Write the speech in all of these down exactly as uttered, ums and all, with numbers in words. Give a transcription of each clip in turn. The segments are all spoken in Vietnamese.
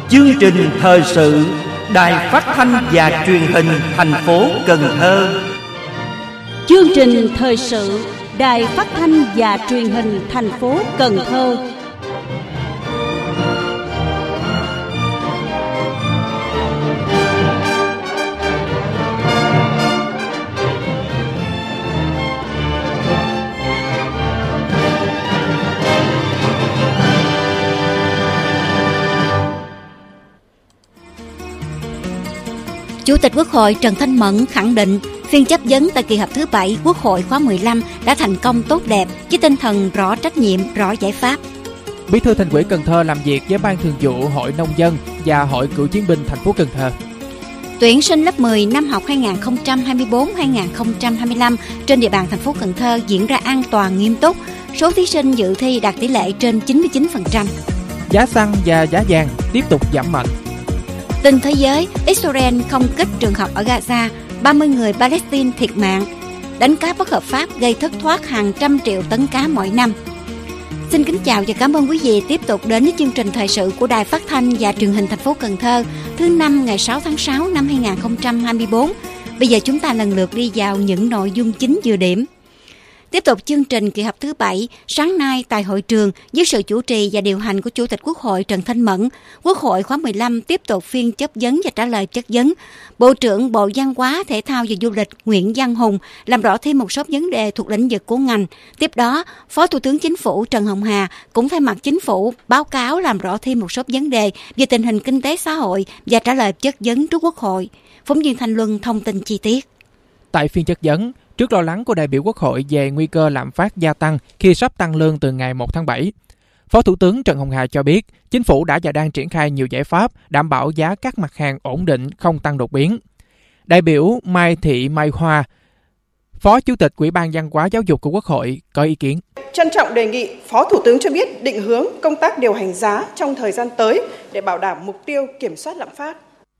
Chương trình thời sự Đài Phát thanh và Truyền hình thành phố Cần Thơ. Chương trình thời sự Đài Phát thanh và Truyền hình thành phố Cần Thơ. Chủ tịch Quốc hội Trần Thanh Mẫn khẳng định phiên chất vấn tại kỳ họp thứ bảy Quốc hội khóa mười lăm đã thành công tốt đẹp với tinh thần rõ trách nhiệm, rõ giải pháp. Bí thư Thành ủy Cần Thơ làm việc với Ban Thường vụ Hội Nông dân và Hội Cựu chiến binh thành phố Cần Thơ. Tuyển sinh lớp mười năm học hai nghìn không trăm hai mươi tư hai nghìn không trăm hai mươi lăm trên địa bàn thành phố Cần Thơ diễn ra an toàn, nghiêm túc. Số thí sinh dự thi đạt tỷ lệ trên chín mươi chín phần trăm. Giá xăng và giá vàng tiếp tục giảm mạnh. Tin thế giới, Israel không kích trường học ở Gaza, ba mươi người Palestine thiệt mạng. Đánh cá bất hợp pháp gây thất thoát hàng trăm triệu tấn cá mỗi năm. Xin kính chào và cảm ơn quý vị tiếp tục đến với chương trình thời sự của Đài Phát thanh và Truyền hình thành phố Cần Thơ thứ năm ngày sáu tháng sáu năm hai nghìn không trăm hai mươi tư. Bây giờ chúng ta lần lượt đi vào những nội dung chính vừa điểm. Tiếp tục chương trình kỳ họp thứ bảy, sáng nay tại hội trường dưới sự chủ trì và điều hành của Chủ tịch Quốc hội Trần Thanh Mẫn, Quốc hội khóa mười lăm tiếp tục phiên chất vấn và trả lời chất vấn. Bộ trưởng Bộ Văn hóa, Thể thao và Du lịch Nguyễn Văn Hùng làm rõ thêm một số vấn đề thuộc lĩnh vực của ngành. Tiếp đó, Phó Thủ tướng Chính phủ Trần Hồng Hà cũng thay mặt Chính phủ báo cáo làm rõ thêm một số vấn đề về tình hình kinh tế xã hội và trả lời chất vấn trước Quốc hội. Phóng viên Thanh Luân thông tin chi tiết. Tại phiên chất vấn, trước lo lắng của đại biểu Quốc hội về nguy cơ lạm phát gia tăng khi sắp tăng lương từ ngày một tháng bảy, Phó Thủ tướng Trần Hồng Hà cho biết Chính phủ đã và đang triển khai nhiều giải pháp đảm bảo giá các mặt hàng ổn định, không tăng đột biến. Đại biểu Mai Thị Mai Hoa, Phó Chủ tịch Ủy ban Văn hóa Giáo dục của Quốc hội có ý kiến. Trân trọng đề nghị Phó Thủ tướng cho biết định hướng công tác điều hành giá trong thời gian tới để bảo đảm mục tiêu kiểm soát lạm phát.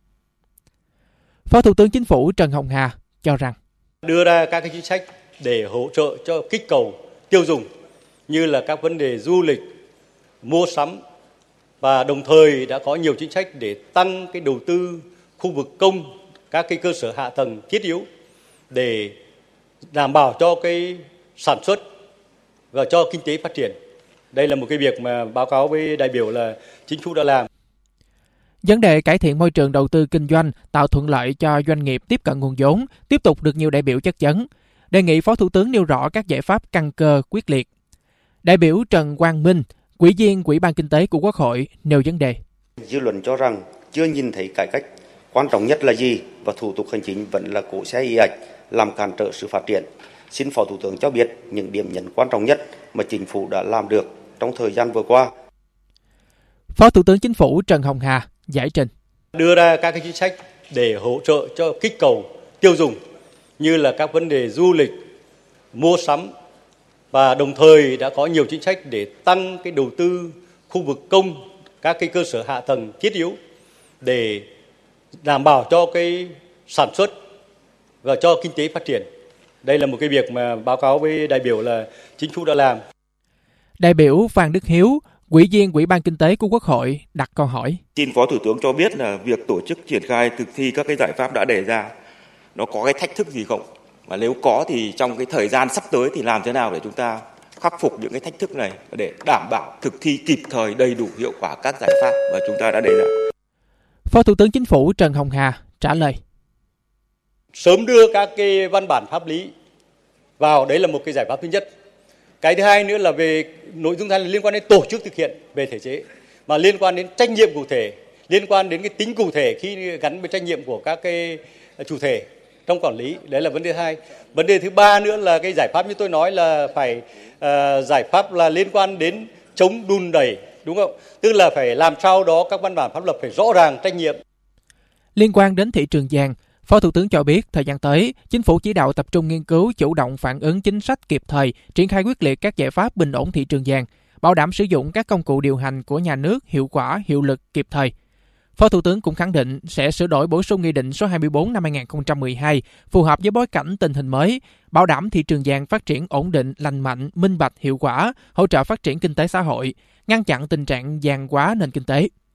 Phó Thủ tướng Chính phủ Trần Hồng Hà cho rằng đưa ra các cái chính sách để hỗ trợ cho kích cầu tiêu dùng như là các vấn đề du lịch, mua sắm, và đồng thời đã có nhiều chính sách để tăng cái đầu tư khu vực công, các cái cơ sở hạ tầng thiết yếu để đảm bảo cho cái sản xuất và cho kinh tế phát triển. Đây là một cái việc mà báo cáo với đại biểu là Chính phủ đã làm. Vấn đề cải thiện môi trường đầu tư kinh doanh, tạo thuận lợi cho doanh nghiệp tiếp cận nguồn vốn tiếp tục được nhiều đại biểu chất vấn. Đề nghị Phó Thủ tướng nêu rõ các giải pháp căn cơ quyết liệt. Đại biểu Trần Quang Minh, Ủy viên Ủy ban Kinh tế của Quốc hội nêu vấn đề. Dư luận cho rằng chưa nhìn thấy cải cách, quan trọng nhất là gì và thủ tục hành chính vẫn là cỗ xe ì ạch làm cản trở sự phát triển. Xin Phó Thủ tướng cho biết những điểm nhấn quan trọng nhất mà Chính phủ đã làm được trong thời gian vừa qua. Phó Thủ tướng Chính phủ Trần Hồng Hà giải trình. Đưa ra các cái chính sách để hỗ trợ cho kích cầu tiêu dùng như là các vấn đề du lịch, mua sắm, và đồng thời đã có nhiều chính sách để tăng cái đầu tư khu vực công, các cái cơ sở hạ tầng thiết yếu để đảm bảo cho cái sản xuất và cho kinh tế phát triển. Đây là một cái việc mà báo cáo với đại biểu là Chính phủ đã làm. Đại biểu Phan Đức Hiếu, Ủy viên Ủy ban Kinh tế của Quốc hội đặt câu hỏi. Xin Phó Thủ tướng cho biết là việc tổ chức triển khai thực thi các cái giải pháp đã đề ra nó có cái thách thức gì không? Và nếu có thì trong cái thời gian sắp tới thì làm thế nào để chúng ta khắc phục những cái thách thức này để đảm bảo thực thi kịp thời, đầy đủ, hiệu quả các giải pháp mà chúng ta đã đề ra. Phó Thủ tướng Chính phủ Trần Hồng Hà trả lời. Sớm đưa các cái văn bản pháp lý vào, đấy là một cái giải pháp thứ nhất. Cái thứ hai nữa là về nội dung này liên quan đến tổ chức thực hiện về thể chế, mà liên quan đến trách nhiệm cụ thể, liên quan đến cái tính cụ thể khi gắn với trách nhiệm của các cái chủ thể trong quản lý. Đấy là vấn đề thứ hai. Vấn đề thứ ba nữa là cái giải pháp như tôi nói là phải uh, giải pháp là liên quan đến chống đùn đẩy, đúng không? Tức là phải làm sao đó các văn bản pháp luật phải rõ ràng trách nhiệm. Liên quan đến thị trường vàng, Phó Thủ tướng cho biết thời gian tới, Chính phủ chỉ đạo tập trung nghiên cứu, chủ động phản ứng chính sách kịp thời, triển khai quyết liệt các giải pháp bình ổn thị trường vàng, bảo đảm sử dụng các công cụ điều hành của nhà nước hiệu quả, hiệu lực, kịp thời. Phó Thủ tướng cũng khẳng định sẽ sửa đổi bổ sung Nghị định số hai mươi tư năm hai nghìn không trăm mười hai phù hợp với bối cảnh tình hình mới, bảo đảm thị trường vàng phát triển ổn định, lành mạnh, minh bạch, hiệu quả, hỗ trợ phát triển kinh tế xã hội, ngăn chặn tình trạng vàng hóa nền kinh tế.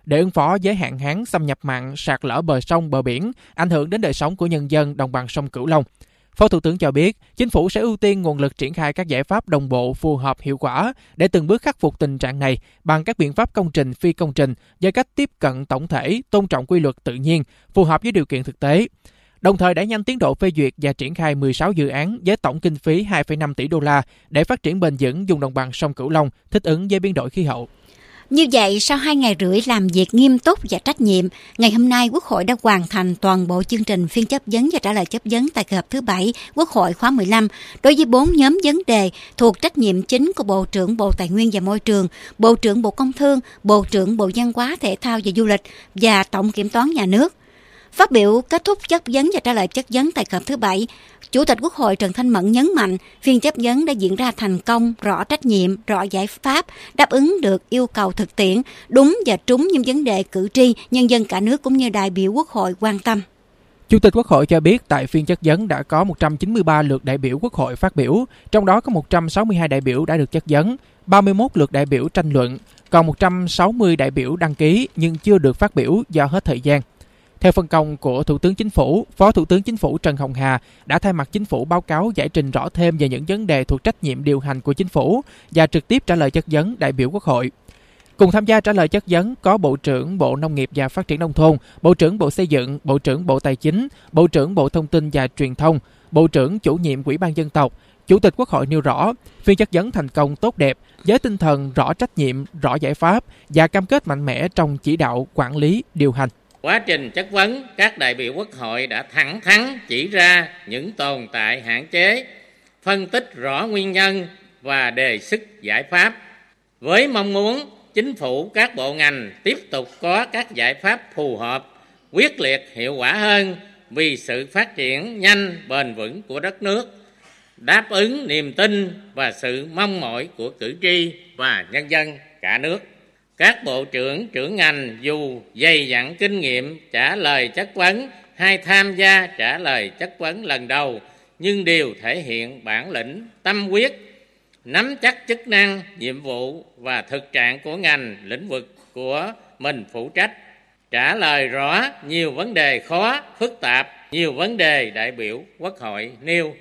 để ứng phó với hạn hán, xâm nhập mặn, sạt lở bờ sông, bờ biển, ảnh hưởng đến đời sống của nhân dân đồng bằng sông Cửu Long. Phó Thủ tướng cho biết, Chính phủ sẽ ưu tiên nguồn lực triển khai các giải pháp đồng bộ, phù hợp, hiệu quả để từng bước khắc phục tình trạng này bằng các biện pháp công trình, phi công trình với cách tiếp cận tổng thể, tôn trọng quy luật tự nhiên, phù hợp với điều kiện thực tế. Đồng thời đẩy nhanh tiến độ phê duyệt và triển khai mười sáu dự án với tổng kinh phí hai phẩy năm tỷ đô la để phát triển bền vững vùng đồng bằng sông Cửu Long, thích ứng với biến đổi khí hậu. Như vậy, sau hai ngày rưỡi làm việc nghiêm túc và trách nhiệm, ngày hôm nay Quốc hội đã hoàn thành toàn bộ chương trình phiên chất vấn và trả lời chất vấn tại kỳ họp thứ bảy Quốc hội khóa mười lăm đối với bốn nhóm vấn đề thuộc trách nhiệm chính của Bộ trưởng Bộ Tài nguyên và Môi trường, Bộ trưởng Bộ Công Thương, Bộ trưởng Bộ Văn hóa, Thể thao và Du lịch và Tổng Kiểm toán Nhà nước. Phát biểu kết thúc chất vấn và trả lời chất vấn tại kỳ họp thứ bảy, Chủ tịch Quốc hội Trần Thanh Mẫn nhấn mạnh phiên chất vấn đã diễn ra thành công, rõ trách nhiệm, rõ giải pháp, đáp ứng được yêu cầu thực tiễn, đúng và trúng những vấn đề cử tri, nhân dân cả nước cũng như đại biểu Quốc hội quan tâm. Chủ tịch Quốc hội cho biết tại phiên chất vấn đã có một trăm chín mươi ba lượt đại biểu Quốc hội phát biểu, trong đó có một trăm sáu mươi hai đại biểu đã được chất vấn, ba mươi mốt lượt đại biểu tranh luận, còn một trăm sáu mươi đại biểu đăng ký nhưng chưa được phát biểu do hết thời gian. Theo phân công của Thủ tướng Chính phủ, Phó Thủ tướng Chính phủ Trần Hồng Hà đã thay mặt Chính phủ báo cáo giải trình rõ thêm về những vấn đề thuộc trách nhiệm điều hành của Chính phủ và trực tiếp trả lời chất vấn đại biểu Quốc hội. Cùng tham gia trả lời chất vấn có Bộ trưởng Bộ Nông nghiệp và Phát triển Nông thôn, Bộ trưởng Bộ Xây dựng, Bộ trưởng Bộ Tài chính, Bộ trưởng Bộ Thông tin và Truyền thông, Bộ trưởng Chủ nhiệm Ủy ban Dân tộc. Chủ tịch Quốc hội nêu rõ, phiên chất vấn thành công tốt đẹp với tinh thần rõ trách nhiệm, rõ giải pháp và cam kết mạnh mẽ trong chỉ đạo, quản lý, điều hành. Quá trình chất vấn, các đại biểu Quốc hội đã thẳng thắn chỉ ra những tồn tại hạn chế, phân tích rõ nguyên nhân và đề xuất giải pháp. Với mong muốn Chính phủ, các bộ ngành tiếp tục có các giải pháp phù hợp, quyết liệt, hiệu quả hơn vì sự phát triển nhanh, bền vững của đất nước, đáp ứng niềm tin và sự mong mỏi của cử tri và nhân dân cả nước. Các bộ trưởng, trưởng ngành dù dày dặn kinh nghiệm trả lời chất vấn hay tham gia trả lời chất vấn lần đầu nhưng đều thể hiện bản lĩnh, tâm huyết, nắm chắc chức năng, nhiệm vụ và thực trạng của ngành, lĩnh vực của mình phụ trách. Trả lời rõ nhiều vấn đề khó, phức tạp, nhiều vấn đề đại biểu Quốc hội nêu.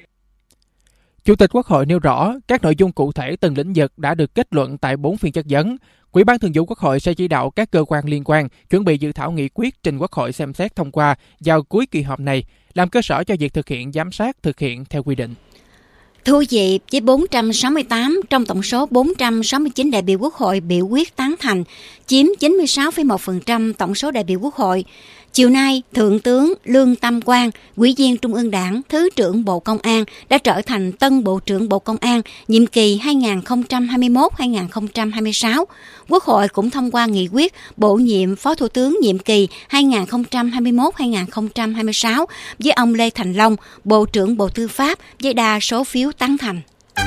Chủ tịch Quốc hội nêu rõ các nội dung cụ thể từng lĩnh vực đã được kết luận tại bốn phiên chất vấn. Ủy ban Thường vụ Quốc hội sẽ chỉ đạo các cơ quan liên quan chuẩn bị dự thảo nghị quyết trình Quốc hội xem xét thông qua vào cuối kỳ họp này, làm cơ sở cho việc thực hiện giám sát thực hiện theo quy định. Thưa quý vị, với bốn trăm sáu mươi tám trong tổng số bốn trăm sáu mươi chín đại biểu Quốc hội biểu quyết tán thành, chiếm chín mươi sáu phẩy một phần trăm tổng số đại biểu Quốc hội. Chiều nay, Thượng tướng Lương Tam Quang, Ủy viên Trung ương Đảng, Thứ trưởng Bộ Công an đã trở thành tân Bộ trưởng Bộ Công an nhiệm kỳ hai nghìn không trăm hai mươi mốt đến hai nghìn không trăm hai mươi sáu. Quốc hội cũng thông qua nghị quyết bổ nhiệm Phó Thủ tướng nhiệm kỳ hai nghìn không trăm hai mươi mốt đến hai nghìn không trăm hai mươi sáu với ông Lê Thành Long, Bộ trưởng Bộ Tư pháp với đa số phiếu tán thành.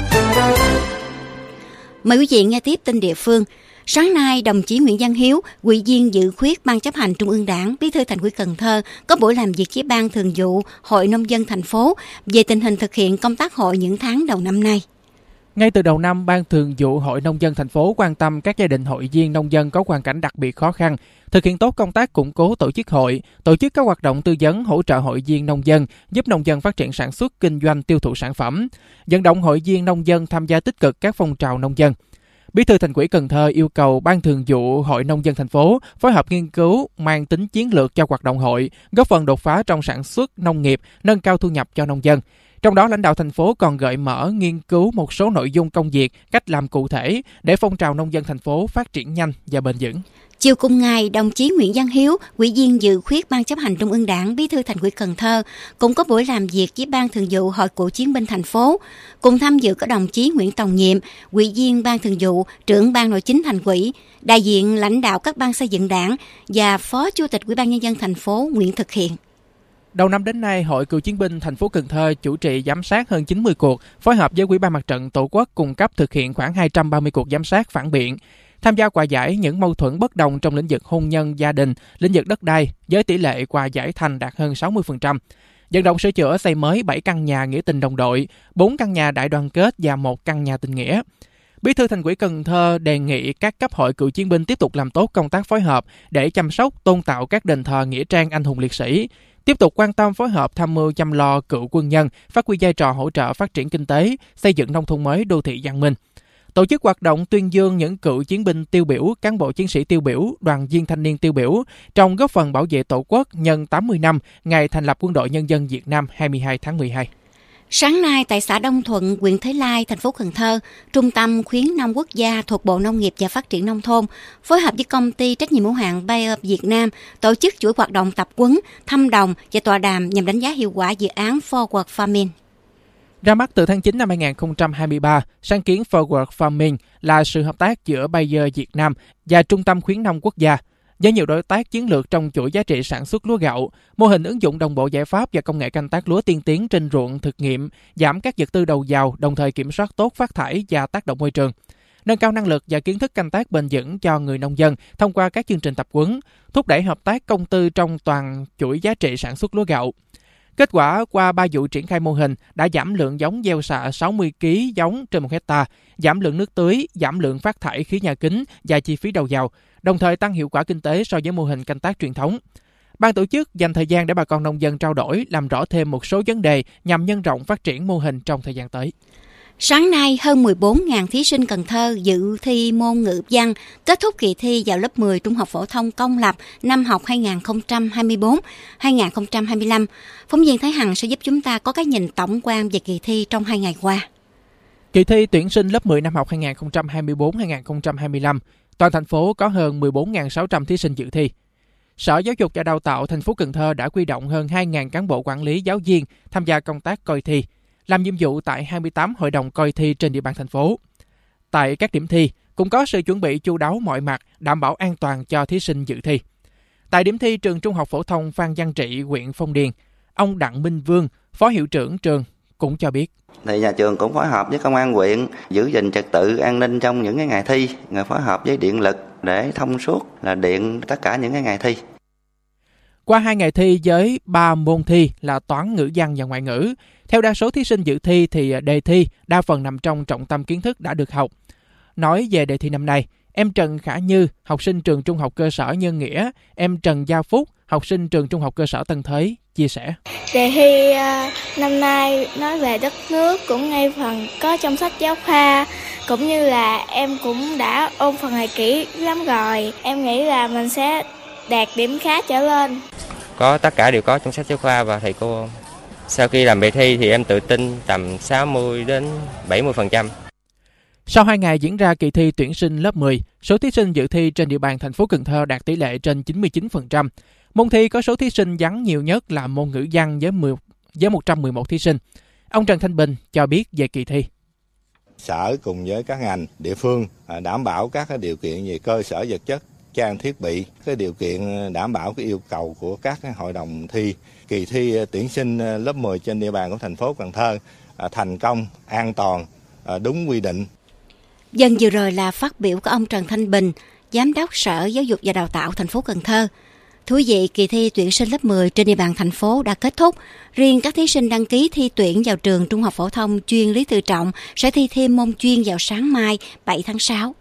Mời quý vị nghe tiếp tin địa phương. Sáng nay, đồng chí Nguyễn Văn Hiếu, Ủy viên dự khuyết Ban chấp hành Trung ương Đảng, Bí thư Thành ủy Cần Thơ có buổi làm việc với Ban Thường vụ Hội Nông dân thành phố về tình hình thực hiện công tác hội những tháng đầu năm nay. Ngay từ đầu năm, Ban Thường vụ Hội Nông dân thành phố quan tâm các gia đình hội viên nông dân có hoàn cảnh đặc biệt khó khăn, thực hiện tốt công tác củng cố tổ chức hội, tổ chức các hoạt động tư vấn hỗ trợ hội viên nông dân, giúp nông dân phát triển sản xuất, kinh doanh, tiêu thụ sản phẩm, vận động hội viên nông dân tham gia tích cực các phong trào nông dân. Bí thư Thành ủy Cần Thơ yêu cầu Ban Thường vụ Hội Nông dân thành phố phối hợp nghiên cứu mang tính chiến lược cho hoạt động hội, góp phần đột phá trong sản xuất nông nghiệp, nâng cao thu nhập cho nông dân. Trong đó, lãnh đạo thành phố còn gợi mở nghiên cứu một số nội dung công việc, cách làm cụ thể để phong trào nông dân thành phố phát triển nhanh và bền vững. Chiều cùng ngày, đồng chí Nguyễn Văn Hiếu, Ủy viên dự khuyết Ban chấp hành Trung ương Đảng, Bí thư Thành ủy Cần Thơ cũng có buổi làm việc với Ban Thường vụ Hội Cựu chiến binh thành phố. Cùng tham dự có đồng chí Nguyễn Tòng Nhiệm, Ủy viên Ban Thường vụ, trưởng Ban Nội chính Thành ủy, đại diện lãnh đạo các ban xây dựng Đảng và Phó Chủ tịch Ủy ban Nhân dân thành phố Nguyễn Thực Hiện. Đầu năm đến nay, Hội Cựu chiến binh thành phố Cần Thơ chủ trì giám sát hơn chín mươi cuộc, phối hợp với Ủy ban Mặt trận Tổ quốc cung cấp thực hiện khoảng hai trăm ba mươi cuộc giám sát phản biện. Tham gia hòa giải những mâu thuẫn bất đồng trong lĩnh vực hôn nhân, gia đình, lĩnh vực đất đai, với tỷ lệ hòa giải thành đạt hơn sáu mươi phần trăm. Vận động sửa chữa xây mới bảy căn nhà nghĩa tình đồng đội, bốn căn nhà đại đoàn kết và một căn nhà tình nghĩa. Bí thư Thành ủy Cần Thơ đề nghị các cấp hội cựu chiến binh tiếp tục làm tốt công tác phối hợp để chăm sóc, tôn tạo các đền thờ nghĩa trang anh hùng liệt sĩ, tiếp tục quan tâm phối hợp tham mưu chăm lo cựu quân nhân, phát huy vai trò hỗ trợ phát triển kinh tế, xây dựng nông thôn mới, đô thị văn minh. Tổ chức hoạt động tuyên dương những cựu chiến binh tiêu biểu, cán bộ chiến sĩ tiêu biểu, đoàn viên thanh niên tiêu biểu trong góp phần bảo vệ Tổ quốc nhân tám mươi năm ngày thành lập Quân đội Nhân dân Việt Nam hai mươi hai tháng mười hai. Sáng nay tại xã Đông Thuận, huyện Thới Lai, thành phố Cần Thơ, Trung tâm Khuyến nông quốc gia thuộc Bộ Nông nghiệp và Phát triển Nông thôn phối hợp với công ty trách nhiệm hữu hạn Bayer Việt Nam tổ chức chuỗi hoạt động tập huấn, thăm đồng và tọa đàm nhằm đánh giá hiệu quả dự án Forward Farming. Ra mắt từ tháng chín năm hai nghìn không trăm hai mươi ba, sáng kiến Forward Farming là sự hợp tác giữa Bayer Việt Nam và Trung tâm Khuyến nông quốc gia với nhiều đối tác chiến lược trong chuỗi giá trị sản xuất lúa gạo, mô hình ứng dụng đồng bộ giải pháp và công nghệ canh tác lúa tiên tiến trên ruộng thực nghiệm, giảm các vật tư đầu vào, đồng thời kiểm soát tốt phát thải và tác động môi trường, nâng cao năng lực và kiến thức canh tác bền vững cho người nông dân thông qua các chương trình tập huấn, thúc đẩy hợp tác công tư trong toàn chuỗi giá trị sản xuất lúa gạo. Kết quả, qua ba vụ triển khai mô hình đã giảm lượng giống gieo xạ sáu mươi ki lô gam giống trên một hectare, giảm lượng nước tưới, giảm lượng phát thải khí nhà kính và chi phí đầu vào, đồng thời tăng hiệu quả kinh tế so với mô hình canh tác truyền thống. Ban tổ chức dành thời gian để bà con nông dân trao đổi, làm rõ thêm một số vấn đề nhằm nhân rộng phát triển mô hình trong thời gian tới. Sáng nay, hơn mười bốn nghìn thí sinh Cần Thơ dự thi môn ngữ văn kết thúc kỳ thi vào lớp mười Trung học phổ thông công lập năm học hai nghìn không trăm hai mươi tư hai nghìn không trăm hai mươi lăm. Phóng viên Thái Hằng sẽ giúp chúng ta có cái nhìn tổng quan về kỳ thi trong hai ngày qua. Kỳ thi tuyển sinh lớp mười năm học hai nghìn không trăm hai mươi tư hai nghìn không trăm hai mươi lăm, toàn thành phố có hơn mười bốn nghìn sáu trăm thí sinh dự thi. Sở Giáo dục và Đào tạo thành phố Cần Thơ đã huy động hơn hai nghìn cán bộ quản lý giáo viên tham gia công tác coi thi, làm nhiệm vụ tại hai mươi tám hội đồng coi thi trên địa bàn thành phố. Tại các điểm thi cũng có sự chuẩn bị chu đáo mọi mặt, đảm bảo an toàn cho thí sinh dự thi. Tại điểm thi trường Trung học phổ thông Phan Văn Trị, huyện Phong Điền, ông Đặng Minh Vương, phó hiệu trưởng trường cũng cho biết. Thì nhà trường cũng phối hợp với công an huyện giữ gìn trật tự an ninh trong những cái ngày thi, rồi phối hợp với điện lực để thông suốt là điện tất cả những cái ngày thi. Qua hai ngày thi với ba môn thi là toán, ngữ văn và ngoại ngữ, theo đa số thí sinh dự thi thì đề thi đa phần nằm trong trọng tâm kiến thức đã được học. Nói về đề thi năm nay, em Trần Khả Như, học sinh trường Trung học cơ sở Nhân Nghĩa, em Trần Gia Phúc, học sinh trường Trung học cơ sở Tân Thới, chia sẻ. Đề thi năm nay nói về đất nước cũng ngay phần có trong sách giáo khoa, cũng như là em cũng đã ôn phần này kỹ lắm rồi. Em nghĩ là mình sẽ đạt điểm khá trở lên. Có tất cả đều có trong sách giáo khoa và thầy cô. Sau khi làm bài thi thì em tự tin tầm sáu mươi đến bảy mươi phần trăm. Sau hai ngày diễn ra kỳ thi tuyển sinh lớp mười, số thí sinh dự thi trên địa bàn thành phố Cần Thơ đạt tỷ lệ trên chín mươi chín phần trăm. Môn thi có số thí sinh vắng nhiều nhất là môn ngữ văn với, mười, với một trăm mười một thí sinh. Ông Trần Thanh Bình cho biết về kỳ thi. Sở cùng với các ngành địa phương đảm bảo các điều kiện về cơ sở vật chất, trang thiết bị, cái điều kiện đảm bảo cái yêu cầu của các hội đồng thi. Kỳ thi tuyển sinh lớp mười trên địa bàn của thành phố Cần Thơ thành công, an toàn, đúng quy định. Dân vừa rồi là phát biểu của ông Trần Thanh Bình, Giám đốc Sở Giáo dục và Đào tạo thành phố Cần Thơ. Thú vị, kỳ thi tuyển sinh lớp mười trên địa bàn thành phố đã kết thúc. Riêng các thí sinh đăng ký thi tuyển vào trường Trung học phổ thông chuyên Lý Tự Trọng sẽ thi thêm môn chuyên vào sáng mai bảy tháng sáu.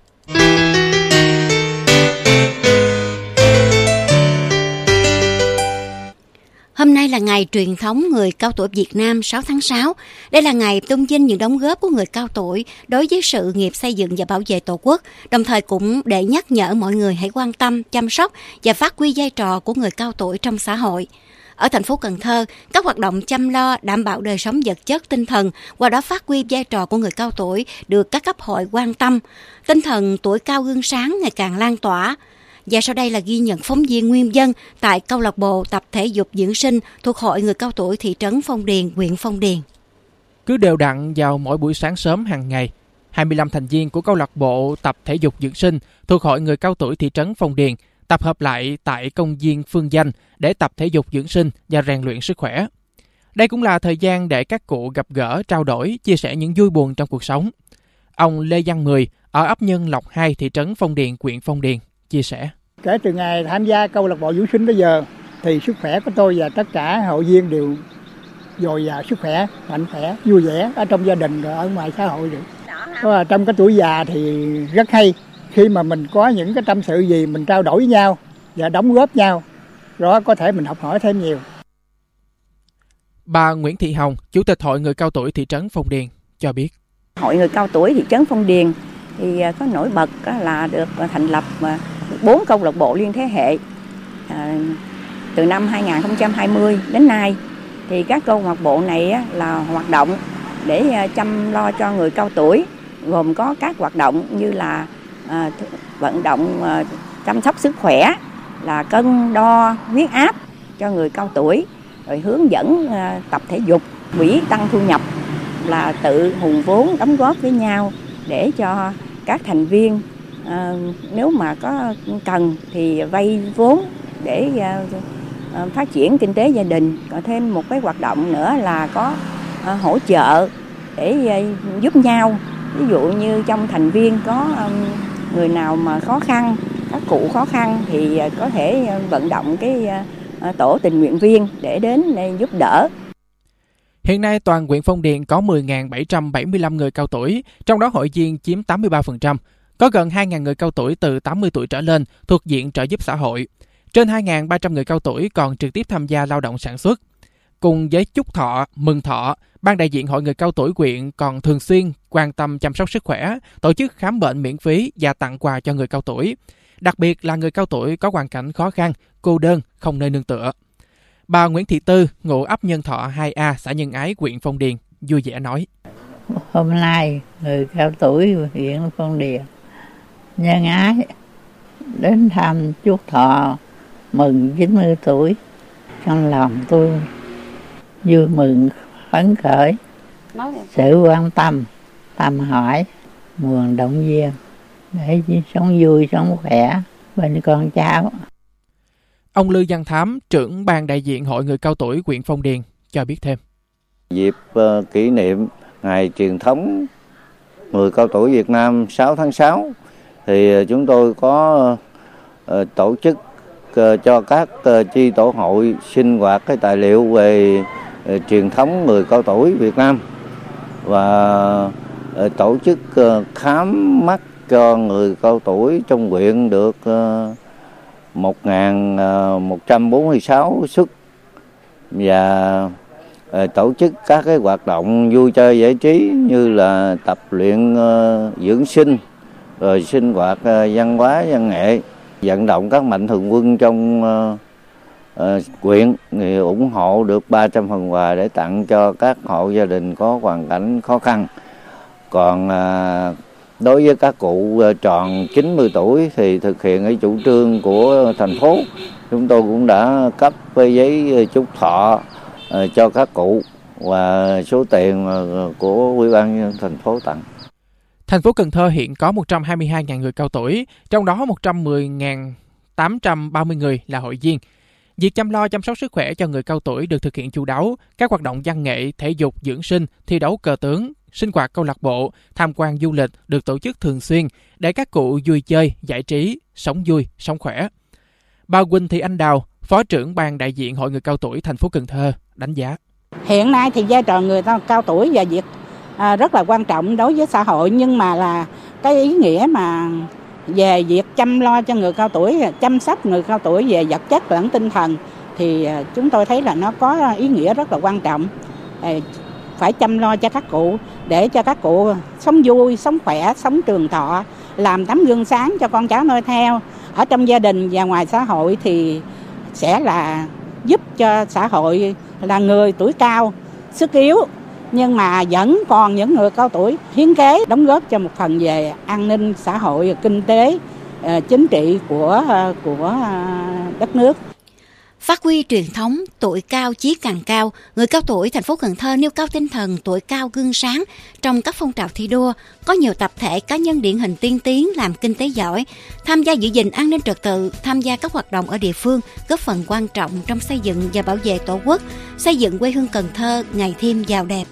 Hôm nay là ngày truyền thống người cao tuổi Việt Nam sáu tháng sáu. Đây là ngày tôn vinh những đóng góp của người cao tuổi đối với sự nghiệp xây dựng và bảo vệ Tổ quốc, đồng thời cũng để nhắc nhở mọi người hãy quan tâm, chăm sóc và phát huy vai trò của người cao tuổi trong xã hội. Ở thành phố Cần Thơ, các hoạt động chăm lo, đảm bảo đời sống vật chất, tinh thần, qua đó phát huy vai trò của người cao tuổi được các cấp hội quan tâm. Tinh thần tuổi cao gương sáng ngày càng lan tỏa. Và sau đây là ghi nhận phóng viên Nguyên Dân tại câu lạc bộ tập thể dục dưỡng sinh thuộc Hội Người Cao Tuổi thị trấn Phong Điền, huyện Phong Điền. Cứ đều đặn vào mỗi buổi sáng sớm hàng ngày, hai mươi lăm thành viên của câu lạc bộ tập thể dục dưỡng sinh thuộc Hội Người Cao Tuổi thị trấn Phong Điền tập hợp lại tại công viên Phương Danh để tập thể dục dưỡng sinh và rèn luyện sức khỏe. Đây cũng là thời gian để các cụ gặp gỡ, trao đổi, chia sẻ những vui buồn trong cuộc sống. Ông Lê Văn Mười ở ấp Nhân Lộc hai, thị trấn Phong Điền, huyện Phong Điền chia sẻ. Kể từ ngày tham gia câu lạc bộ dưỡng sinh tới giờ thì sức khỏe của tôi và tất cả hội viên đều dồi dào sức khỏe, mạnh khỏe, vui vẻ ở trong gia đình rồi ở ngoài xã hội được. Và trong cái tuổi già thì rất hay khi mà mình có những cái tâm sự gì mình trao đổi với nhau và đóng góp nhau, đó có thể mình học hỏi thêm nhiều. Bà Nguyễn Thị Hồng, Chủ tịch Hội Người Cao Tuổi thị trấn Phong Điền cho biết. Hội Người Cao Tuổi thị trấn Phong Điền thì có nổi bật là được thành lập bốn câu lạc bộ liên thế hệ. À, từ năm hai không hai không đến nay thì các câu lạc bộ này là hoạt động để chăm lo cho người cao tuổi, gồm có các hoạt động như là à, vận động à, chăm sóc sức khỏe, là cân đo huyết áp cho người cao tuổi, rồi hướng dẫn à, tập thể dục, quỹ tăng thu nhập là tự hùn vốn đóng góp với nhau để cho các thành viên à, nếu mà có cần thì vay vốn để à, à, phát triển kinh tế gia đình. Còn thêm một cái hoạt động nữa là có à, hỗ trợ để à, giúp nhau. Ví dụ như trong thành viên có um, người nào mà khó khăn, các cụ khó khăn thì uh, có thể uh, vận động cái uh, tổ tình nguyện viên để đến uh, giúp đỡ. Hiện nay toàn huyện Phong Điền có mười nghìn bảy trăm bảy mươi lăm người cao tuổi, trong đó hội viên chiếm tám mươi ba phần trăm. Có gần hai nghìn người cao tuổi từ tám mươi tuổi trở lên thuộc diện trợ giúp xã hội. Trên hai nghìn ba trăm người cao tuổi còn trực tiếp tham gia lao động sản xuất. Cùng với chúc thọ, mừng thọ, Ban đại diện Hội Người Cao Tuổi huyện còn thường xuyên quan tâm chăm sóc sức khỏe, tổ chức khám bệnh miễn phí và tặng quà cho người cao tuổi. Đặc biệt là người cao tuổi có hoàn cảnh khó khăn, cô đơn, không nơi nương tựa. Bà Nguyễn Thị Tư, ngụ ấp Nhân Thọ hai A, xã Nhân Ái, huyện Phong Điền, vui vẻ nói. Hôm nay, người cao tuổi huyện Phong Điền, Nhân Ái, đến thăm chúc thọ mừng chín mươi tuổi. Trong lòng tôi vui mừng, phấn khởi, sự quan tâm, thăm hỏi, nguồn động viên để sống vui, sống khỏe bên con cháu. Ông Lư Văn Thám, trưởng ban đại diện Hội Người Cao Tuổi huyện Phong Điền cho biết thêm. Dịp uh, kỷ niệm ngày truyền thống người cao tuổi Việt Nam sáu tháng sáu thì chúng tôi có uh, tổ chức uh, cho các uh, chi tổ hội sinh hoạt cái tài liệu về uh, truyền thống người cao tuổi Việt Nam và uh, tổ chức uh, khám mắt cho người cao tuổi trong huyện được uh, một nghìn một trăm bốn mươi sáu suất và uh, tổ chức các cái hoạt động vui chơi giải trí như là tập luyện uh, dưỡng sinh, rồi sinh hoạt uh, văn hóa văn nghệ, vận động các mạnh thường quân trong uh, uh, huyện thì ủng hộ được ba trăm phần quà để tặng cho các hộ gia đình có hoàn cảnh khó khăn. Còn uh, đối với các cụ tròn chín mươi tuổi thì thực hiện cái chủ trương của thành phố, chúng tôi cũng đã cấp giấy chúc thọ cho các cụ và số tiền của Ủy ban nhân dân thành phố tặng. Thành phố Cần Thơ hiện có một trăm hai mươi hai nghìn người cao tuổi, trong đó một trăm mười nghìn tám trăm ba mươi người là hội viên. Việc chăm lo chăm sóc sức khỏe cho người cao tuổi được thực hiện chu đáo, các hoạt động văn nghệ, thể dục, dưỡng sinh, thi đấu cờ tướng, sinh hoạt câu lạc bộ, tham quan du lịch được tổ chức thường xuyên để các cụ vui chơi, giải trí, sống vui, sống khỏe. Bà Quỳnh Thị Anh Đào, Phó trưởng ban đại diện Hội Người Cao Tuổi thành phố Cần Thơ đánh giá. Hiện nay thì vai trò người cao tuổi và việc à, rất là quan trọng đối với xã hội, nhưng mà là cái ý nghĩa mà về việc chăm lo cho người cao tuổi, chăm sóc người cao tuổi về vật chất lẫn tinh thần thì chúng tôi thấy là nó có ý nghĩa rất là quan trọng. Phải chăm lo cho các cụ để cho các cụ sống vui, sống khỏe, sống trường thọ, làm tấm gương sáng cho con cháu noi theo. Ở trong gia đình và ngoài xã hội thì sẽ là giúp cho xã hội là người tuổi cao, sức yếu, nhưng mà vẫn còn những người cao tuổi hiến kế đóng góp cho một phần về an ninh xã hội, kinh tế, chính trị của của đất nước. Phát huy truyền thống tuổi cao chí càng cao, người cao tuổi thành phố Cần Thơ nêu cao tinh thần tuổi cao gương sáng trong các phong trào thi đua, có nhiều tập thể cá nhân điển hình tiên tiến làm kinh tế giỏi, tham gia giữ gìn an ninh trật tự, tham gia các hoạt động ở địa phương, góp phần quan trọng trong xây dựng và bảo vệ Tổ quốc, xây dựng quê hương Cần Thơ ngày thêm giàu đẹp.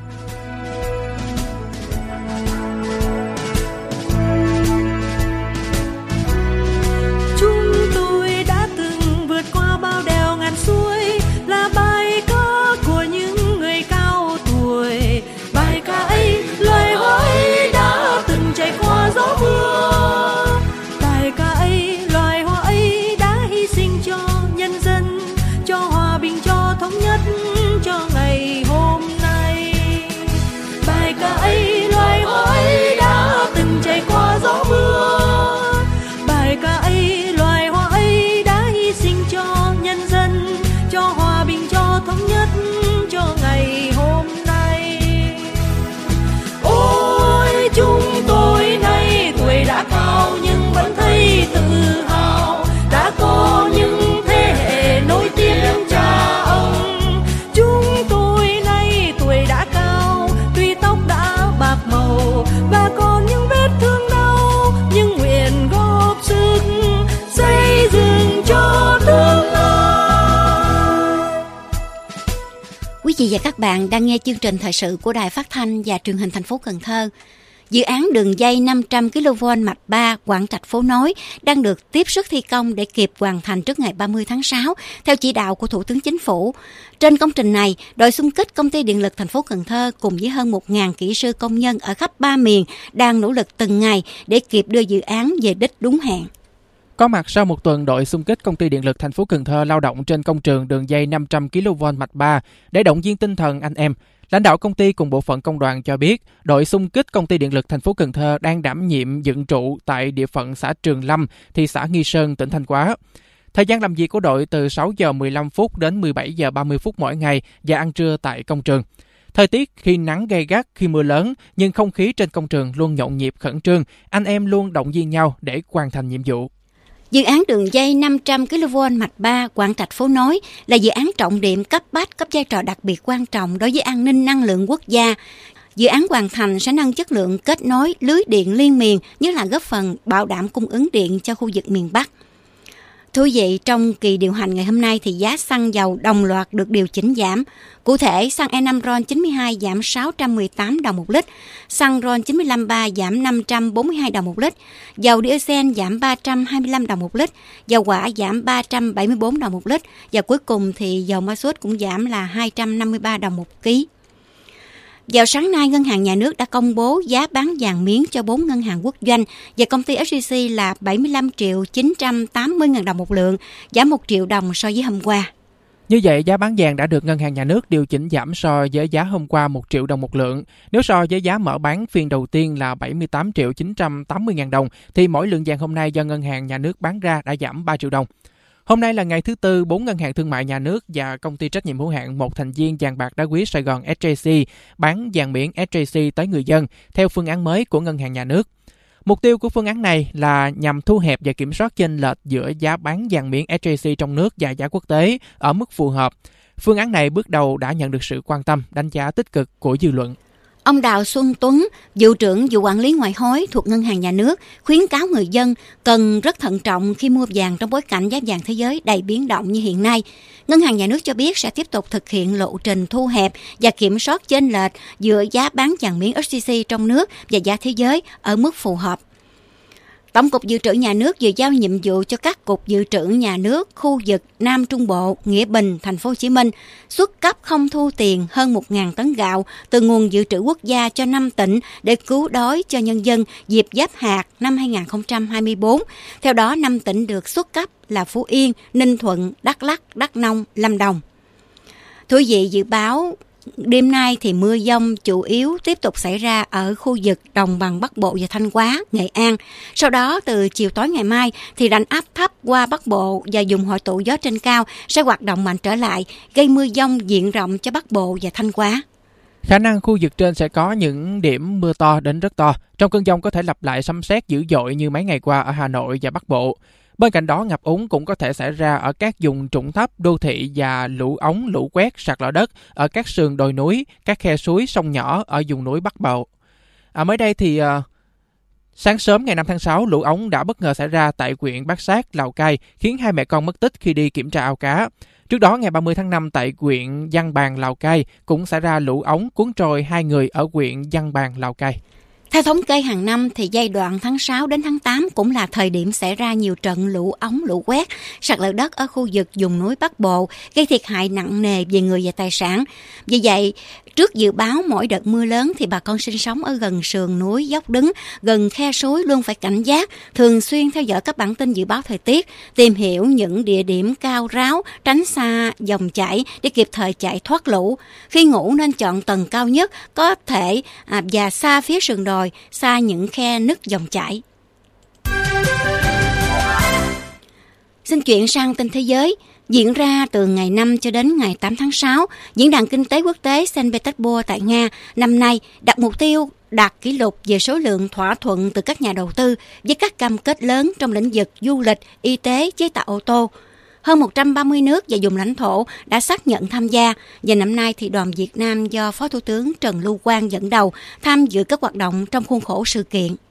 Suối là bài ca của những người cao tuổi, bài ca ấy loài hỏi đã vị và các bạn đang nghe chương trình thời sự của Đài Phát thanh và Truyền hình thành phố Cần Thơ. Dự án đường dây năm trăm ki lô vôn mạch ba Quảng Trạch Phố Nối đang được tiếp sức thi công để kịp hoàn thành trước ngày ba mươi tháng sáu theo chỉ đạo của Thủ tướng Chính phủ. Trên công trình này, đội xung kích Công ty Điện lực thành phố Cần Thơ cùng với hơn một nghìn kỹ sư công nhân ở khắp ba miền đang nỗ lực từng ngày để kịp đưa dự án về đích đúng hẹn. Có mặt sau một tuần, đội xung kích Công ty Điện lực thành phố Cần Thơ lao động trên công trường đường dây năm trăm ki lô vôn mạch ba để động viên tinh thần anh em. Lãnh đạo công ty cùng bộ phận công đoàn cho biết, đội xung kích Công ty Điện lực thành phố Cần Thơ đang đảm nhiệm dựng trụ tại địa phận xã Trường Lâm, thị xã Nghi Sơn, tỉnh Thanh Hóa. Thời gian làm việc của đội từ sáu giờ mười lăm phút đến mười bảy giờ ba mươi phút mỗi ngày và ăn trưa tại công trường. Thời tiết khi nắng gay gắt, khi mưa lớn, nhưng không khí trên công trường luôn nhộn nhịp khẩn trương, anh em luôn động viên nhau để hoàn thành nhiệm vụ. Dự án đường dây năm trăm ki lô vôn mạch ba Quảng Trạch Phố Nối là dự án trọng điểm cấp bách, cấp vai trò đặc biệt quan trọng đối với an ninh năng lượng quốc gia. Dự án hoàn thành sẽ nâng chất lượng kết nối lưới điện liên miền, như là góp phần bảo đảm cung ứng điện cho khu vực miền Bắc. Thưa quý vị, trong kỳ điều hành ngày hôm nay thì giá xăng dầu đồng loạt được điều chỉnh giảm. Cụ thể, xăng E năm RON chín mươi hai giảm sáu trăm mười tám đồng một lít, xăng RON chín mươi lăm ba giảm năm trăm bốn mươi hai đồng một lít, dầu diesel giảm ba trăm hai mươi lăm đồng một lít, dầu hỏa giảm ba trăm bảy mươi bốn đồng một lít và cuối cùng thì dầu ma xút cũng giảm là hai trăm năm mươi ba đồng một ký. Vào sáng nay, Ngân hàng Nhà nước đã công bố giá bán vàng miếng cho bốn ngân hàng quốc doanh và công ty ét giê xê là bảy mươi lăm triệu chín trăm tám mươi ngàn đồng một lượng, giảm một triệu đồng so với hôm qua. Như vậy, giá bán vàng đã được Ngân hàng Nhà nước điều chỉnh giảm so với giá hôm qua một triệu đồng một lượng. Nếu so với giá mở bán phiên đầu tiên là bảy mươi tám triệu chín trăm tám mươi ngàn đồng, thì mỗi lượng vàng hôm nay do Ngân hàng Nhà nước bán ra đã giảm ba triệu đồng. Hôm nay là ngày thứ tư, bốn ngân hàng thương mại nhà nước và công ty trách nhiệm hữu hạn một thành viên vàng bạc đá quý Sài Gòn ét gi xê bán vàng miếng ét gi xê tới người dân theo phương án mới của Ngân hàng Nhà nước. Mục tiêu của phương án này là nhằm thu hẹp và kiểm soát chênh lệch giữa giá bán vàng miếng ét gi xê trong nước và giá quốc tế ở mức phù hợp. Phương án này bước đầu đã nhận được sự quan tâm, đánh giá tích cực của dư luận. Ông Đào Xuân Tuấn, vụ trưởng vụ quản lý ngoại hối thuộc Ngân hàng Nhà nước, khuyến cáo người dân cần rất thận trọng khi mua vàng trong bối cảnh giá vàng thế giới đầy biến động như hiện nay. Ngân hàng Nhà nước cho biết sẽ tiếp tục thực hiện lộ trình thu hẹp và kiểm soát chênh lệch giữa giá bán vàng miếng ét gi xê trong nước và giá thế giới ở mức phù hợp. Tổng cục Dự trữ Nhà nước vừa giao nhiệm vụ cho các cục dự trữ nhà nước khu vực Nam Trung Bộ, Nghĩa Bình, Thành phố Hồ Chí Minh xuất cấp không thu tiền hơn một nghìn tấn gạo từ nguồn dự trữ quốc gia cho năm tỉnh để cứu đói cho nhân dân dịp Giáp Hạt năm hai không hai tư. Theo đó, năm tỉnh được xuất cấp là Phú Yên, Ninh Thuận, Đắk Lắk, Đắk Nông, Lâm Đồng. Thưa quý vị, dự báo đêm nay thì mưa dông chủ yếu tiếp tục xảy ra ở khu vực đồng bằng Bắc Bộ và Thanh Hóa, Nghệ An. Sau đó từ chiều tối ngày mai thì rãnh áp thấp qua Bắc Bộ và vùng hội tụ gió trên cao sẽ hoạt động mạnh trở lại, gây mưa dông diện rộng cho Bắc Bộ và Thanh Hóa. Khả năng khu vực trên sẽ có những điểm mưa to đến rất to. Trong cơn dông có thể lặp lại sấm sét dữ dội như mấy ngày qua ở Hà Nội và Bắc Bộ. Bên cạnh đó, ngập úng cũng có thể xảy ra ở các vùng trũng thấp, đô thị và lũ ống, lũ quét, sạt lở đất ở các sườn đồi núi, các khe suối, sông nhỏ ở vùng núi Bắc Bộ. À, mới đây thì à, sáng sớm ngày năm tháng sáu, lũ ống đã bất ngờ xảy ra tại huyện Bát Sát, Lào Cai, khiến hai mẹ con mất tích khi đi kiểm tra ao cá. Trước đó, ngày ba mươi tháng năm tại huyện Giang Bàng, Lào Cai cũng xảy ra lũ ống cuốn trôi hai người ở huyện Giang Bàng, Lào Cai. Theo thống kê hàng năm thì giai đoạn tháng sáu đến tháng tám cũng là thời điểm xảy ra nhiều trận lũ ống, lũ quét, sạt lở đất ở khu vực vùng núi Bắc Bộ, gây thiệt hại nặng nề về người và tài sản. Vì vậy, trước dự báo mỗi đợt mưa lớn thì bà con sinh sống ở gần sườn núi, dốc đứng, gần khe suối luôn phải cảnh giác, thường xuyên theo dõi các bản tin dự báo thời tiết, tìm hiểu những địa điểm cao ráo, tránh xa dòng chảy để kịp thời chạy thoát lũ. Khi ngủ nên chọn tầng cao nhất có thể à, và xa phía sườn đồi, xa những khe nứt dòng chảy. Xin chuyển sang tin thế giới. Diễn ra từ ngày năm cho đến ngày tám tháng sáu, Diễn đàn Kinh tế Quốc tế Saint Petersburg tại Nga năm nay đặt mục tiêu đạt kỷ lục về số lượng thỏa thuận từ các nhà đầu tư với các cam kết lớn trong lĩnh vực du lịch, y tế, chế tạo ô tô. Hơn một trăm ba mươi nước và vùng lãnh thổ đã xác nhận tham gia, và năm nay thì đoàn Việt Nam do Phó Thủ tướng Trần Lưu Quang dẫn đầu tham dự các hoạt động trong khuôn khổ sự kiện.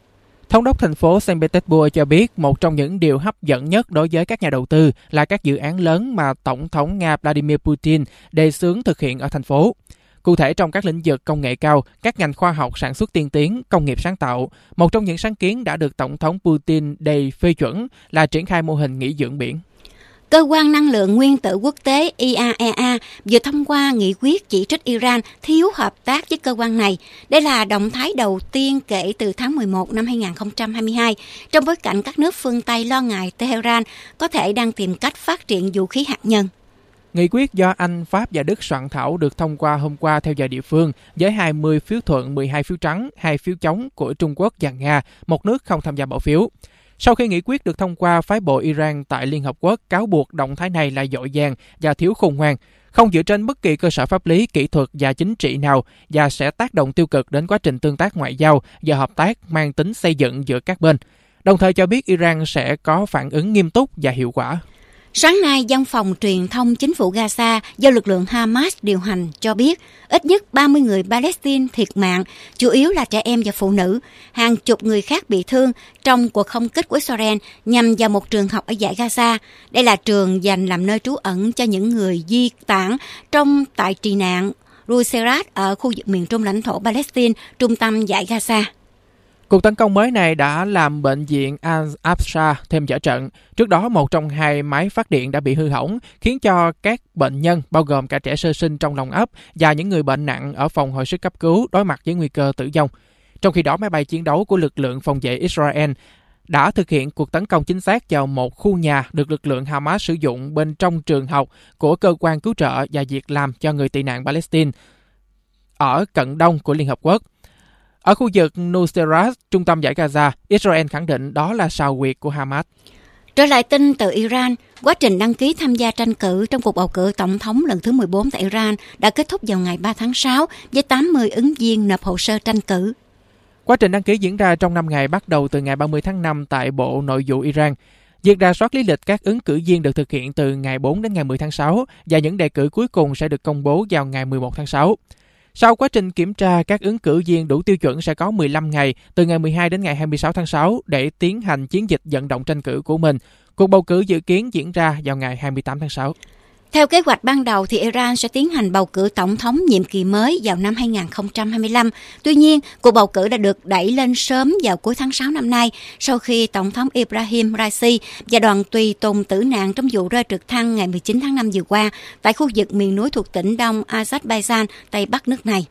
Thống đốc thành phố Saint Petersburg cho biết một trong những điều hấp dẫn nhất đối với các nhà đầu tư là các dự án lớn mà Tổng thống Nga Vladimir Putin đề xướng thực hiện ở thành phố. Cụ thể trong các lĩnh vực công nghệ cao, các ngành khoa học sản xuất tiên tiến, công nghiệp sáng tạo, một trong những sáng kiến đã được Tổng thống Putin đề phê chuẩn là triển khai mô hình nghỉ dưỡng biển. Cơ quan năng lượng nguyên tử quốc tế I A E A vừa thông qua nghị quyết chỉ trích Iran thiếu hợp tác với cơ quan này. Đây là động thái đầu tiên kể từ tháng mười một năm hai không hai hai, trong bối cảnh các nước phương Tây lo ngại Tehran có thể đang tìm cách phát triển vũ khí hạt nhân. Nghị quyết do Anh, Pháp và Đức soạn thảo được thông qua hôm qua theo giờ địa phương với hai mươi phiếu thuận, mười hai phiếu trắng, hai phiếu chống của Trung Quốc và Nga, một nước không tham gia bỏ phiếu. Sau khi nghị quyết được thông qua, phái bộ Iran tại Liên Hợp Quốc cáo buộc động thái này là dội vàng và thiếu khôn ngoan, không dựa trên bất kỳ cơ sở pháp lý, kỹ thuật và chính trị nào và sẽ tác động tiêu cực đến quá trình tương tác ngoại giao và hợp tác mang tính xây dựng giữa các bên. Đồng thời cho biết Iran sẽ có phản ứng nghiêm túc và hiệu quả. Sáng nay, Văn phòng Truyền thông Chính phủ Gaza do lực lượng Hamas điều hành cho biết ít nhất ba mươi người Palestine thiệt mạng, chủ yếu là trẻ em và phụ nữ. Hàng chục người khác bị thương trong cuộc không kích của Israel nhằm vào một trường học ở dải Gaza. Đây là trường dành làm nơi trú ẩn cho những người di tản trong tại trì nạn Ruserat ở khu vực miền trung lãnh thổ Palestine, trung tâm dải Gaza. Cuộc tấn công mới này đã làm bệnh viện Al-Aqsa thêm dở trận. Trước đó, một trong hai máy phát điện đã bị hư hỏng, khiến cho các bệnh nhân, bao gồm cả trẻ sơ sinh trong lòng ấp và những người bệnh nặng ở phòng hồi sức cấp cứu, đối mặt với nguy cơ tử vong. Trong khi đó, máy bay chiến đấu của lực lượng phòng vệ Israel đã thực hiện cuộc tấn công chính xác vào một khu nhà được lực lượng Hamas sử dụng bên trong trường học của cơ quan cứu trợ và việc làm cho người tị nạn Palestine ở cận đông của Liên Hợp Quốc. Ở khu vực Nuseirat, trung tâm dải Gaza, Israel khẳng định đó là sào huyệt của Hamas. Trở lại tin từ Iran, quá trình đăng ký tham gia tranh cử trong cuộc bầu cử tổng thống lần thứ mười bốn tại Iran đã kết thúc vào ngày ba tháng sáu với tám mươi ứng viên nộp hồ sơ tranh cử. Quá trình đăng ký diễn ra trong năm ngày bắt đầu từ ngày ba mươi tháng năm tại Bộ Nội vụ Iran. Việc rà soát lý lịch các ứng cử viên được thực hiện từ ngày bốn đến ngày mười tháng sáu và những đề cử cuối cùng sẽ được công bố vào ngày mười một tháng sáu. Sau quá trình kiểm tra, các ứng cử viên đủ tiêu chuẩn sẽ có mười lăm ngày, từ ngày mười hai đến ngày hai mươi sáu tháng sáu, để tiến hành chiến dịch vận động tranh cử của mình. Cuộc bầu cử dự kiến diễn ra vào ngày hai mươi tám tháng sáu. Theo kế hoạch ban đầu, thì Iran sẽ tiến hành bầu cử tổng thống nhiệm kỳ mới vào năm hai không hai lăm. Tuy nhiên, cuộc bầu cử đã được đẩy lên sớm vào cuối tháng sáu năm nay, sau khi Tổng thống Ibrahim Raisi và đoàn tùy tùng tử nạn trong vụ rơi trực thăng ngày mười chín tháng năm vừa qua tại khu vực miền núi thuộc tỉnh Đông Azerbaijan, Tây Bắc nước này.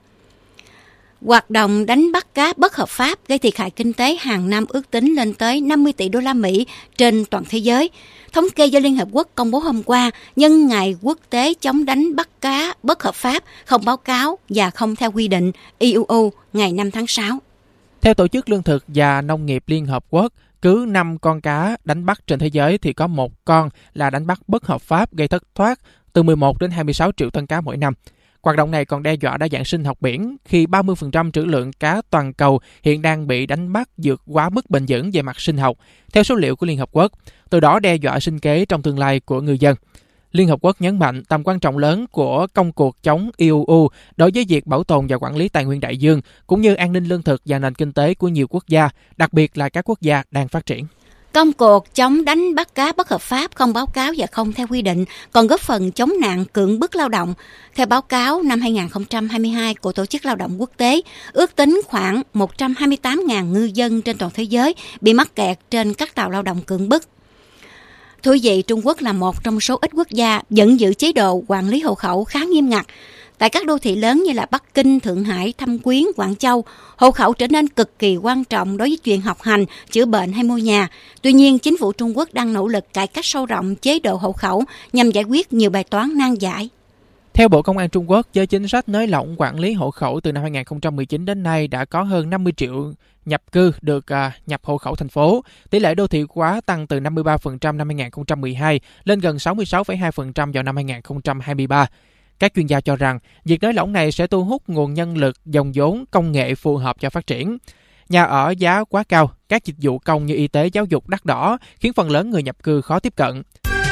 Hoạt động đánh bắt cá bất hợp pháp gây thiệt hại kinh tế hàng năm ước tính lên tới năm mươi tỷ đô la Mỹ trên toàn thế giới. Thống kê do Liên Hợp Quốc công bố hôm qua nhân ngày quốc tế chống đánh bắt cá bất hợp pháp, không báo cáo và không theo quy định I U U ngày năm tháng sáu. Theo Tổ chức Lương thực và Nông nghiệp Liên Hợp Quốc, cứ năm con cá đánh bắt trên thế giới thì có một con là đánh bắt bất hợp pháp gây thất thoát từ mười một đến hai mươi sáu triệu tấn cá mỗi năm. Hoạt động này còn đe dọa đa dạng sinh học biển khi ba mươi phần trăm trữ lượng cá toàn cầu hiện đang bị đánh bắt vượt quá mức bền vững về mặt sinh học, theo số liệu của Liên Hợp Quốc, từ đó đe dọa sinh kế trong tương lai của ngư dân. Liên Hợp Quốc nhấn mạnh tầm quan trọng lớn của công cuộc chống I U U đối với việc bảo tồn và quản lý tài nguyên đại dương, cũng như an ninh lương thực và nền kinh tế của nhiều quốc gia, đặc biệt là các quốc gia đang phát triển. Công cuộc chống đánh bắt cá bất hợp pháp, không báo cáo và không theo quy định còn góp phần chống nạn cưỡng bức lao động. Theo báo cáo năm hai không hai hai của Tổ chức Lao động Quốc tế, ước tính khoảng một trăm hai mươi tám nghìn ngư dân trên toàn thế giới bị mắc kẹt trên các tàu lao động cưỡng bức. Thưa quý vị, Trung Quốc là một trong số ít quốc gia vẫn giữ chế độ quản lý hộ khẩu khá nghiêm ngặt. Tại các đô thị lớn như là Bắc Kinh, Thượng Hải, Thâm Quyến, Quảng Châu, hộ khẩu trở nên cực kỳ quan trọng đối với chuyện học hành, chữa bệnh hay mua nhà. Tuy nhiên, chính phủ Trung Quốc đang nỗ lực cải cách sâu rộng chế độ hộ khẩu nhằm giải quyết nhiều bài toán nan giải. Theo Bộ Công an Trung Quốc, với chính sách nới lỏng quản lý hộ khẩu từ năm hai không một chín đến nay đã có hơn năm mươi triệu nhập cư được uh, nhập hộ khẩu thành phố. Tỷ lệ đô thị hóa tăng từ năm mươi ba phần trăm năm hai không một hai lên gần sáu mươi sáu phẩy hai phần trăm vào năm hai không hai ba. Các chuyên gia cho rằng, việc nới lỏng này sẽ thu hút nguồn nhân lực, dòng vốn, công nghệ phù hợp cho phát triển. Nhà ở giá quá cao, các dịch vụ công như y tế, giáo dục đắt đỏ khiến phần lớn người nhập cư khó tiếp cận.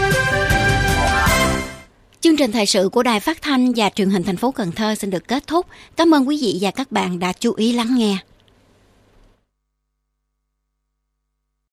Chương trình thời sự của Đài Phát thanh và Truyền hình thành phố Cần Thơ xin được kết thúc. Cảm ơn quý vị và các bạn đã chú ý lắng nghe.